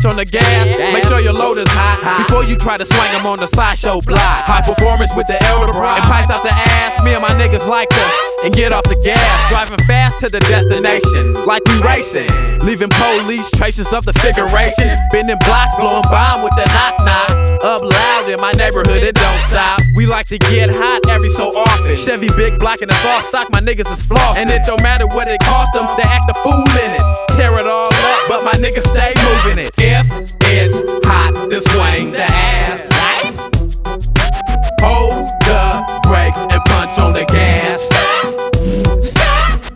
punch on the gas. Make sure your load is hot before you try to swing them on the sideshow block. High performance with the elder bra and pipes out the ass. Me and my niggas like to and get off the gas. Driving fast to the destination like we racing. Leaving police traces of the figuration. Bending blocks, blowing bomb with the knock-knock. Up loud in my neighborhood, it don't stop. We like to get hot every so often. Chevy big block and it's all stock, my niggas is floss. And it don't matter what it cost them, they act a fool in it. Tear it all up, but my niggas stay moving it. If it's hot, then swing the ass. Hold the brakes and punch on the